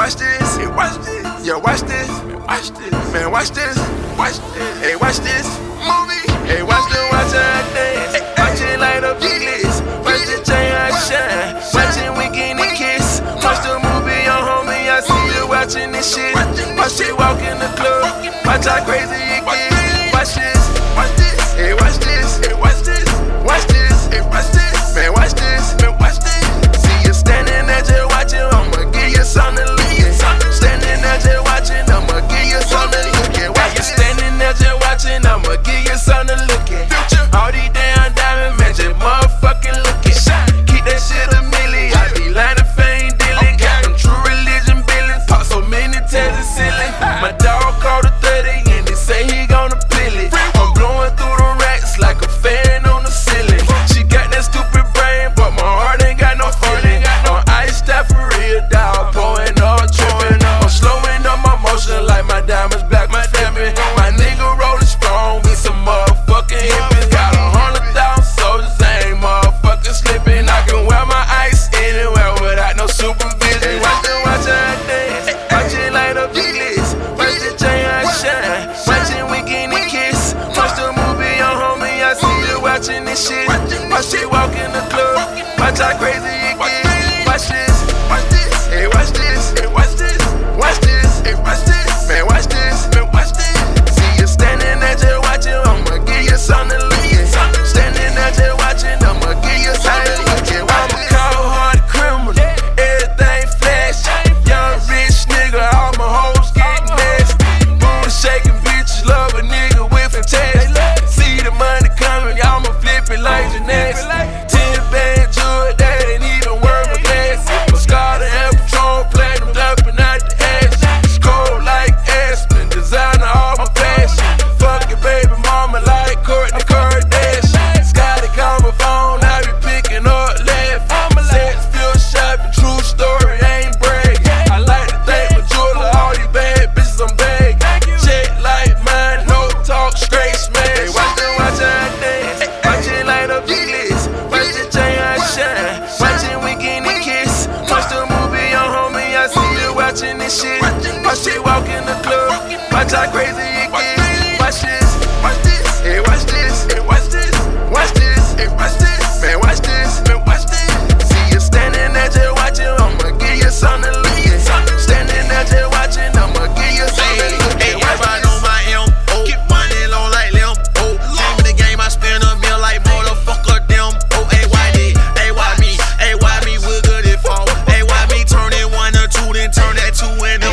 watch this. Hey, watch this. Yeah, watch this. Man, watch this. Man, watch this. Watch this. Hey, watch this movie. Hey, watch her dance. Watch it light up the list. Watch the chain I shine. Watch it winking and kiss. Watch the movie on homie. I see you watching this shit. Watch it walk in the club. Watch how crazy it gets. Watch this. Watch this. Hey, watch this. Hey, watch this. Watch this. Hey, watch this. Man, watch this. Man, watch this. See you standing there just watching. I'ma give you something to look at. Standing there just watching. I'ma give you something to look at. While you standing there just watching, I'ma give you something to look at. All these damn diamond men just motherfucking look at. Keep that shit a milli. I be lying to fame dealing. Got them true religion billings. Pop so many tags and ceiling. My dog called a 30 and they say he gonna peel it. I'm blowing through the racks like a fan on the ceiling. She got that stupid brain, but my heart ain't got no feeling. On ice, that for real, dog. Pouring all tripping. I'm slowing up my motion like my diamonds black, my flipping. My nigga rolling strong with some motherfucking hippies. Got 100,000 soldiers, ain't motherfucking slipping. I can wear my ice anywhere without no supervision. Watch her dance. Watch it light up the list. Watch the chain I shine. Watch it winking and kiss. Watch the movie on homie. I see you watching this shit. Watch it walk in the club. Watch how crazy it gets. Watch this. Watch this. Hey, watch this. Hey, watch this. Watch this. Hey, watch this. Man, watch this. Man, watch this. See you standing there just watching. I'ma give you something to look at. Standing there just watching. I'ma give you something to look at. I'm a cold-hearted criminal. Everything flash. Young rich nigga. All my hoes getting nasty. Boom shaking bitches. Love a nigga with fantastic. See the money coming. I'ma flip it like gymnastics. 10-band jewelry. That ain't even worth my glasses. Mascara and Patron. Platinum dumping out the ash. It's cold like Aspen. Designer all my fashion. Fuck your baby mama like Kourtney Kardashian. Scotty call my phone. I be picking up laughing. Sex feel shopping. True story. Ain't bragging. I like to thank my jeweler. All these bad bitches I'm bagging. Check like mine. No talk. Straight smash. Watch her dance. Watch it light up the list. Watch the chain I shine. Watch it winking and kiss. Watch the movie on homie. I see you watching this shit. Watch it walk in the club. Watch how crazy it gets. Watch this. Watch this. Hey, watch this. Hey, watch this. Watch this. Hey, watch this. Man, watch this. Man, watch this. See you standing there just watching. I'ma give you something to look at. Standing there just watching. I'ma give you something to look at. Everybody know my M.O. Keep money long like Limbo. Game of the game, I spend a meal like motherfucker them. Oh, hey, why me? Hey, why me? Hey, why me? Wiggle it fall. Hey, why me? Turn it 1 or 2, then turn that 2 into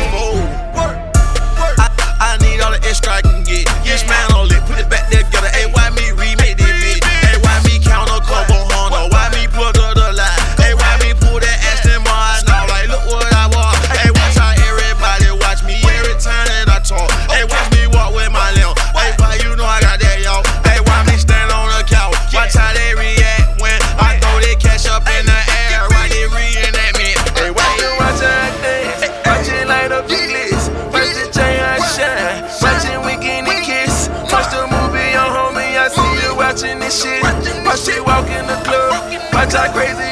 4. I need all the extra I can get. Yes, man, all it. Put it back together. Hey, why me remake this bitch? Hey, why me count a couple Honda? Why me plug up the line? Hey, why me pull that Aston Martin? Now, like, look what I want. Hey, watch how everybody watch me every time that I talk. Hey, watch me walk with my limb. Hey, why you know I got that, y'all? Hey, why me stand on the couch? Watch how they react when I throw that cash up in the air. Why they reenact me? Hey, watch her dance. Watch it light up the list. Watch the chain I shine. Watch it winking and kiss. Watch the movie on homie. I see you watching this shit. Watch it walk in the club. Watch how crazy